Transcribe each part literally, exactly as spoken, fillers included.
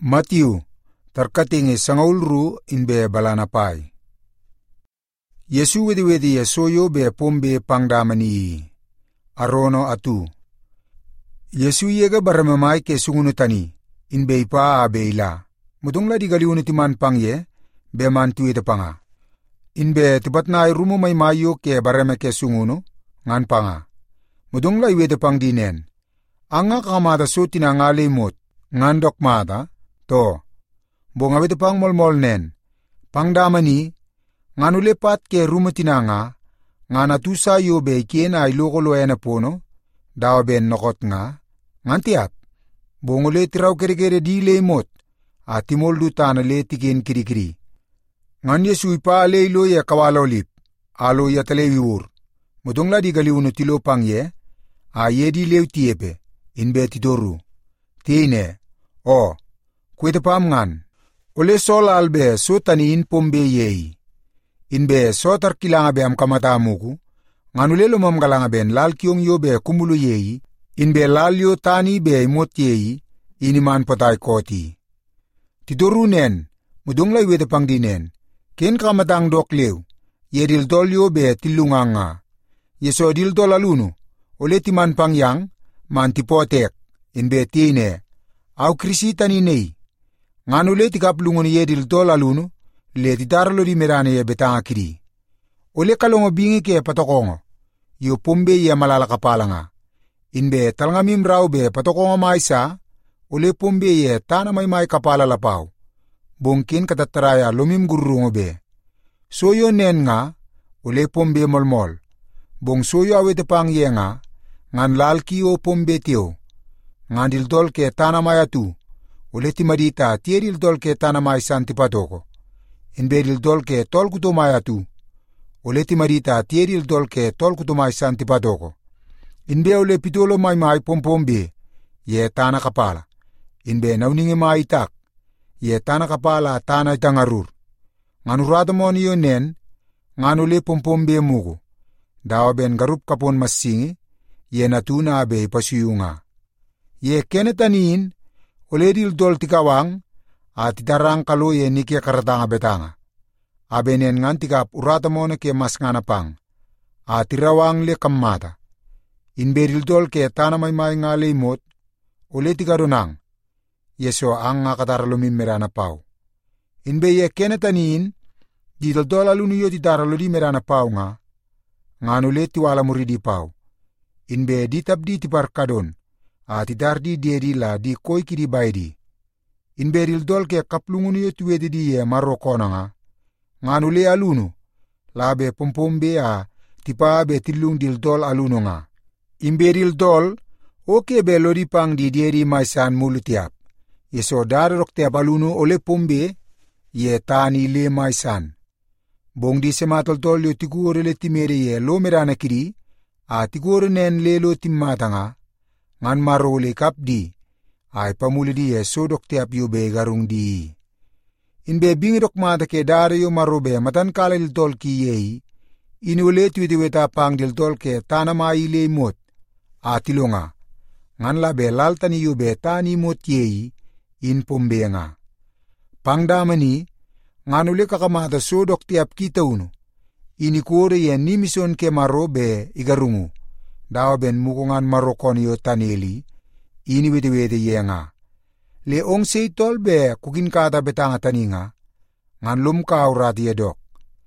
Matthew, tarkating sangaulru inbe balanapay. Yesu wedi wedi yesoyo be pombe pangdamani. Arono atu. Yesu yega baramamay ke sungunutani, inbe ipa abeila. Mudungla di galiunitiman pangye, be mantu ita panga. Inbe tibat na rumo may mayo ke barame ke sungunu, ngan panga. Mudungla iwede pang dinen. Anga kakamata so tinangali mot, ngan dokmata, to. Bunga wede pang molmol nen. Pangdamani, ngan ulepat ke rumo tinanga, ngan atusa yo be kien ay lokolo ena pono, daw ben nokot nga, ngan tiap. Bungule tiraw kere-kere di le mot, at timoldu tana le tikin kiri-kiri. Ngan Yesu ipa le ilo ya kawalolip, alo ya talewiur. Mudungla di galiuno tilo pangye, a ye di lew tiepe, inbe tidoru. Tine, o, kwete pam ngan, ole sol albe so taniin pombe yei. Inbe so tarkilanga be am kamata muku, ngan ule lumam galanga ben lal kiong yo be kumulu yei, inbe lal yo tani be imot yei, iniman patay koti. Tidoru nen, mudungla iwete pang dinen, ken kamatang dok lew, ye dildol yo be tilunganga. Yeso dildol alunu, ole timan pang yang, man tipotek, inbe tine, au krisi taninei. Ngan ule tikaplungun ye dildol alunu, le titarlo di merane ye betanga kiri. Ole kalongo bingi ke patokongo, yo pombe ye malala kapalanga. Inbe talngamim rau be patokongo maisa, ole pombe ye tana may may kapala lapaw. Bongkin katataraya lumim gurungo be. Soyo nen nga, ole pombe molmol. Bong soyo awete pang ye nga, ngan lalki o pombe tiyo. Ngan dildol ke tana mayatu, ole timadita tiye dildol ke tana may santipatoko. Inbe dildol ke tol kuto mayatu, ole timadita tiye dildol ke tol kuto may santipatoko. Inbe ole pitolo may may pompombe, ye tana kapala. Inbe nauningi may itak, ye tana kapala tana itangarur. Ngan urado mo niyo nen, ngan ole pompombe mugo. Dawa ben garup kapon masingi, ye natuna abe ipasuyunga. Ye kenetanin, ole dildol tikawang, at itarang kalo ye nike karatanga betanga. Abe nen ngan tikap urado mo na ke mas nganapang, at irawang le kamata. Inbe dildol ke tana may may nga limot, ole tikarunang, Yeso ang nga kataralumim merana pau. Inbe ye kenetanin, di dildol alunu yo titaraludi merana pau nga, ngan ule tiwala muridi pau. Inbe ditabdi tiparkadon, at idardi diedi la di koi kidi baydi. Inbe dildol ke kaplungunu yo tuwede di ye marokona nga, ngan ule alunu, labe pompombe a tipa be tilung dildol alunu nga. Inbe dildol, oke be lodi pang di diedi maisan mulutiap. Yeso darok tiap alunu ole pombe, ye tani le maisan. Bong di sematol-tol yo tiguro le timere ye lo merana kiri, a tiguro nen le lo timmata nga, ngan maro le kapdi, ay pamuli di ye so dok tiap yo be garung di. Inbe bingi dok mata ke dare yo maro be matan kala diltol ki yei, inule tuwitiweta pang diltol ke tanama ile mot, a tilonga, ngan la be laltani yo be tani mot yei, in pombe nga. Pangdamani, ngan ule kakamata so dok tiap kita uno, inikure ye nimison ke maro be igarungu, dawa ben mukungan marokon yo taneli, ini wete-wete ye nga. Le ong seitol be kukin kata betanga taninga, ngan lum kaurat ye dok,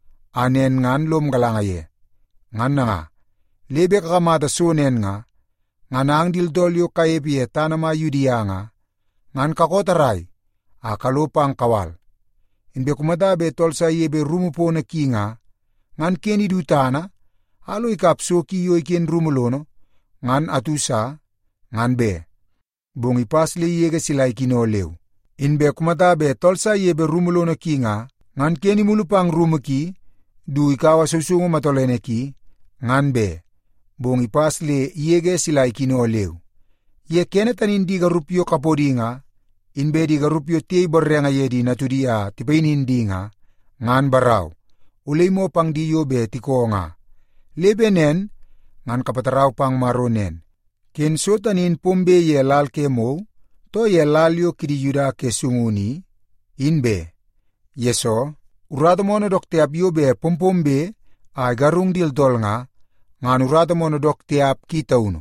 anen ngan lum galanga ye, ngan na nga, lebe kakamata so nen nga, ngan ang dildol yo kaep ye tanama yudiya nga, ngan kakotaray, akalupang kawal. Inbe kumata be tolsa yebe rumupo na kinga, ngan keni dutana, alo ikapso kiyo iken rumulono, ngan atusa, ngan be. Bung ipasli yege sila ikinolew. Inbe kumata be tolsa yebe rumulono kinga, ngan keni mulupang rumuki, du ikawa susungo matolene ki, ngan be. Bung ipasli yege sila ikinolew. Ye kenetan indi garupyo kapodi nga, inbe di garupyo tiy borrenga yedi natudia tipainindi nga, ngan baraw, ulay mo pang diyo be tiko nga. Lebe nen, ngan kapataraw pang maronen. Kenso tanin pombe ye lalke mo, to ye lalyo kidi yuda ke sunguni inbe yeso urado mono dokte ap yobe pompombe a garung dil dol nga ngan urado mono dokte ap kitauno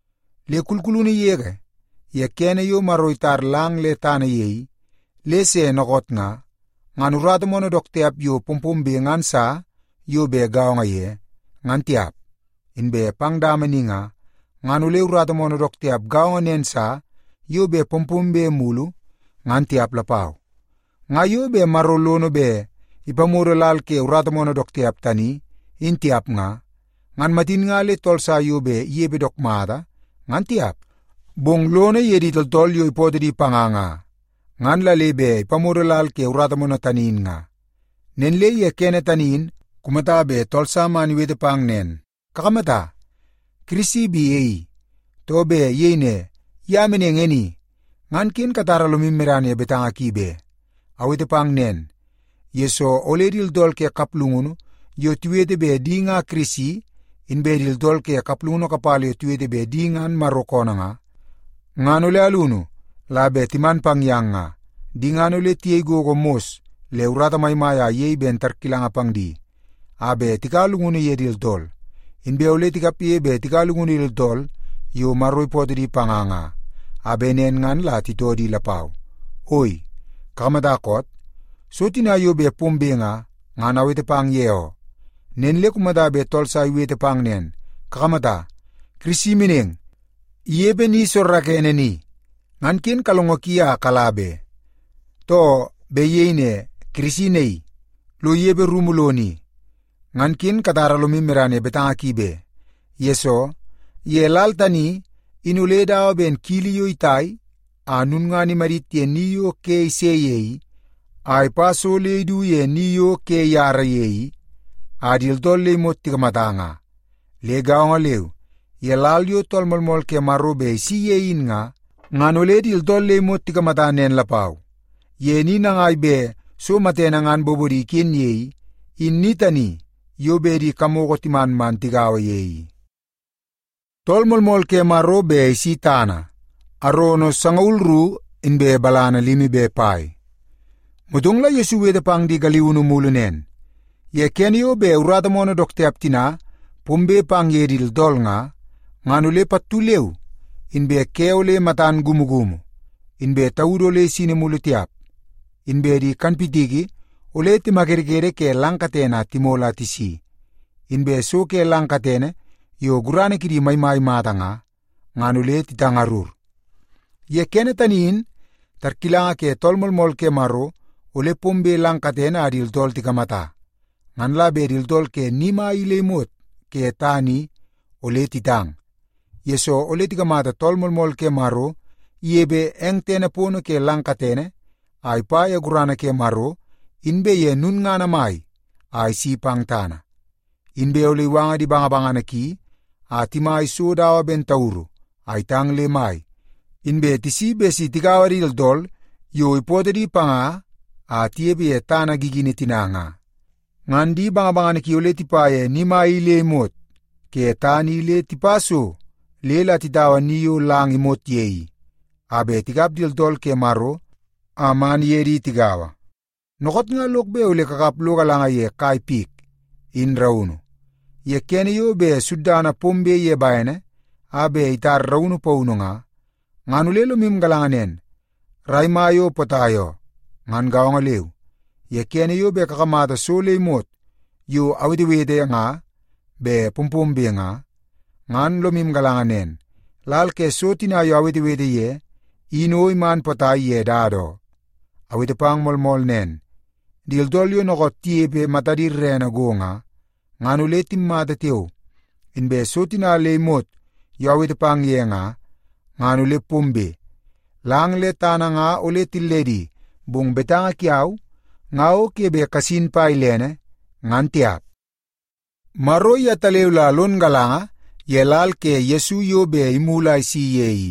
le kulkuluni yege ye kene yo maroitar lang le tana yei le se nogot nga ngan urado mono dokte ap yo pompombe ngan sa yobe gaonga ye ngan tiap inbe pangdamani nga ngan ule urado mono dokte ap gaonga nensa yobe pompombe mulu ngan tiap lapau nga yobe marolono be ipamuro lal ke urado mono dokte ap tani in tiap nga ngan matin nga le tolsa yobe yebe dok mada ngan tiap bong lone yedi toltol yo ipote di panganga ngan la lebe ipamuro lal ke urado mono tanin nga nen le ye kene tanin kumata be tolsa mani wede pang nen kakamata krisi bi ei tobe yene yamene ngeni ngan kin katara lumimirane betanga kibe awete pang nen yeso oledil dol ke kaplungunu yo tuwede be dinga krisi in bedil dol ke kaplungunu kapale tuwede be dingan marokona nga ngano le alunu labe timan pang yanga dingano le tiye gogo mos le urata may maya yei ben tarkilanga pang di abe tikalungunu yedil dol in be ole tikapie be tikalungunu yedil dol yo maroi pote di panganga abe nen ngan la titodi lapau oi kamadakot sotina yo be pombe nga ngana wete pang yeo nen le kumada be tolsa wete pang nen kakamata krisi mineng yebe ni sorrakene ni ngan kin kalongo kia kalabe to be yeine krisi nei lo yebe rumuloni ngan kin katara lo mimirane betanga kibe yeso ye laltani inule dawo ben kiliyo itai anun ngani maritie niyo ke iseyei ay paso leidu ye niyo ke yara yei adil dolle motti kamatanga le gaonga lew ye lalyo tolmolmol ke marobe si yein nga nganole dil dolle motti kamatanen lapau ye ni nangai be so matena ngan bobori kin yei innitani yobedi kamogo timan man tigawa yei tolmolmol ke marobe si tana arono sangaulru inbe balana limi be pai mudungla yesu wede pang di galiwunu mulunen ye kenyo be urada mono dokte aptina pumbe pang yedil dol nga nganule patuleu inbe keole matan gumugumu inbe tawudole sine mulutiap inbe di kanpitigi ole ti magergere ke langkatena timola tisi inbe so ke langkatene yo gurane kidi may may matanga nganule titangarur ye kene tanin tarkilanga ke tolmolmol ke maro ole pombe langkatena adil dol tikamata nganla bedil dol ke nima ilemot ke tani ole titang yeso ole tikamata tolmolmol ke maro yebe engtene pono ke langkatene ay pa ya gurana ke maro inbe ye nun ngana mai ay sipang tana inbe ole wanga di banga banga ki atimai sodawa ben tauru ay tang le mai inbe tisi besi tigawari dol yo ipote di panga atiebe ye tana gigini tinanga ngandi banga banga ki ole tipaye nima ile mot ke tani le tipaso lela tidawa niyo lang imot yei abe tigabdil dol ke maro aman yeri tigawa nokot nga lokbe ole kakaplo kalanga ye kai pik in rauno ye kene yo be sudana pombe ye bayane abe itar rauno pauno nga nganulelo mim galanganen raimayo potayo ngan gawanga lew ye kene yo be kakamata sole mot yo awdiwede nga be pumpumbe nga ngan lomim galanganen lal ke sotina yo awdiwede ye ino iman potay ye dado awite pang molmol nen dil dolyo nokot tiebe matadir rena gonga nganule timmata teo inbe sotina le mot yo awite pang ye nga nganule pumbe lang le tana nga ole tilledi bung betanga kiaw ngao kebe kasin pa ilene ngantiap maro ya talew la lon galanga yelal ke yesu yo be imulay si yei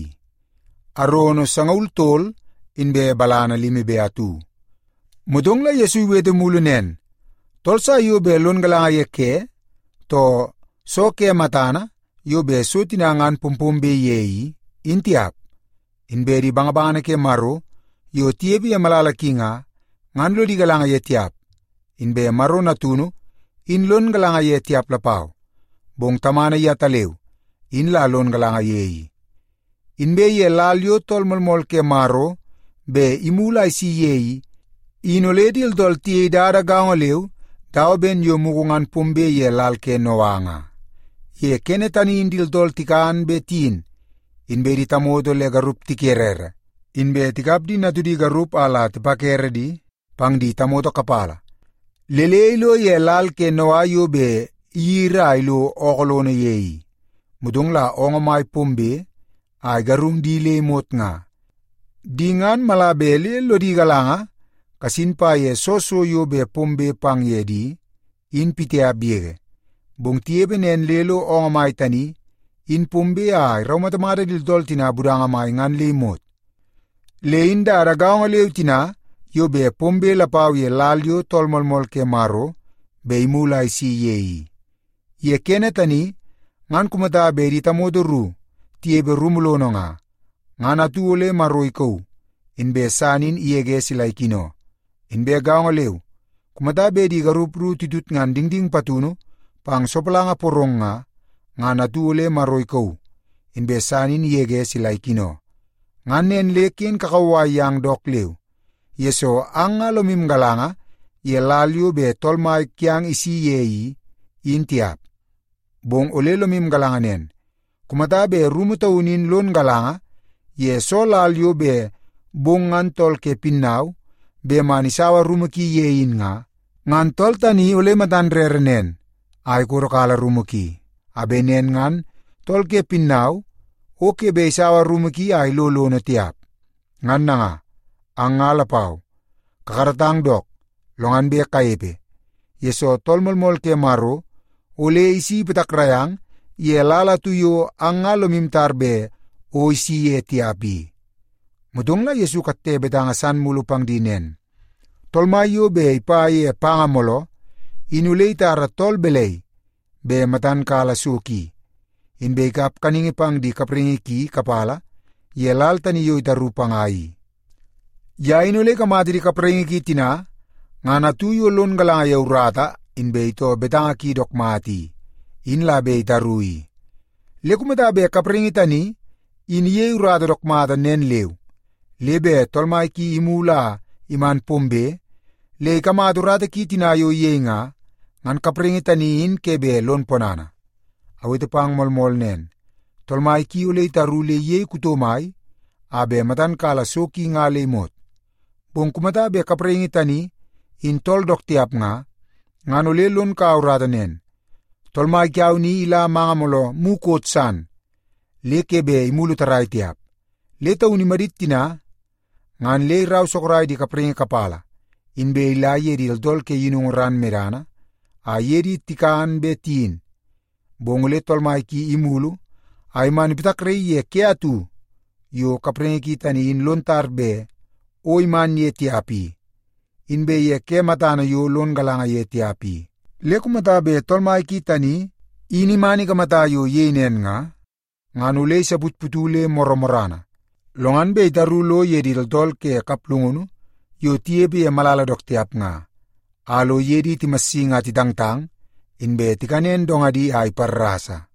arono sangaul tol inbe balana limi be atu mudong la yesu wede mulunen tolsa yo be lon galanga yeke to so ke matana yo be sotina ngan pumpumbe yei intiap Inbe di bangabangana ke maro, yo tiebi ya malalaki nga, ngan lo di galanga ye tiap. Inbe maro na tunu, in lon galanga ye tiap lapau. Bong tamana ya taleu, in la lon galanga ye. Inbe ye lalyo tol molmol ke maro, be imula isi ye, inoledil dol tie dada gaong leu, tao ben yo mugungan pumbe ye lal ke noanga. Ye kenetani indil dol tikaan betin, inbe di tamodo le garup tikerer. Inbe tikabdi natudi garup ala tipakere di, pang di tamodo kapala. Lele ilo ye lal ke noa yo be ira ilo okolone yei. Mudung la ongomay pumbe, ay garum di le mot nga. Dingan malabele lo di galanga, kasinpa ye soso yo be pumbe pang ye di, in pite abiege. Bung tiebe nen lelo ongomay tani, in pumbe ay raumatamada dil dol tina budanga may ngan le mot. Le inda aragaong leo tina, yo be pumbe lapaw ye lalyo tolmolmol ke maro, be imulay si yei. Ye kene tani, ngan kumata be di tamodoru, tiebe rumulono nga. Ngan atuole maro ikaw, inbe sanin iege silay kino. Inbe gaong leo, kumata be di garupru tidut ngan dingding patuno, pang sopalanga porong nga, ngan atuole maro ikaw, inbe sanin iege silay kino. Ngan nen lekin kakawayang dok leo. Yeso ang alomim galanga, ye lalyo be tolmay kyang isi yei, intiap. Bong ole lomim galanga nen. Kumata be rumutaunin lon galanga, ye so lalyo be bongan tol ke pinnaw, be manisawa rumuki yein nga, ngan tol tani ole matanrer nen, ay kurokala rumuki. Abe nen ngan, tol ke pinnaw, oke be isawa rumuki ay lolo na tiap. Ngan na nga, ang ngalapaw, kakaratang dok, longan be kaipe. Yeso tolmolmol ke maro, ole isi petakrayang, ye lala tuyo ang ngalomim tarbe, o isi ye tiapi. Mudong la Yesu katte betangasan mulupang dinen. Tolmayo be ipaye pangamolo, inulay tara tol belay, be matan kala suki. Inbe kap kaningipang di kapringiki kapala, ye lal taniyo itarupang ayi. Ya inule kamati di kapringiki tina, nga natuyo lon galanga yaurata, inbe ito betangaki dok mati, inla be itarui. Lekumata be kapringitani, iniye urata dok mata nen lew. Lebe tolmay ki imula iman pombe, le kamaturata ki tinayo ye nga, ngan kapringitaniin kebe lon ponana. Awito pang molmol nen, tolmay ki ule itarule ye kutomay, abe matan kala soki nga lemot. Bong kumata be kapringitani, in tol dok tiap nga, ngan ule lon kaurata nen. Tolmay kiaw ni ila mga molo mukot san, le kebe imulutaray tiap. Le taw ni marit tina, ngan le raw sokray di kapringi kapala, inbe ila ye di dol ke yinung ran merana, a ye di tikaan betin, bongule tolmay ki imulu, ay manipitakre ye keatu, yo kapringi kita ni in lontar be, o iman ye tiapi, inbe ye ke matana yo lon galanga ye tiapi. Le kumata be tolmay kita ni, inimani kamata yo ye nen nga, ngan ule sa putputule moromorana. Longan be itarulo ye di dol ke kaplungunu, yo tiebe ye malala dok tiap nga. Alo ye di timasi nga tidangtang, inbe tikanen dongadi ay parrasa.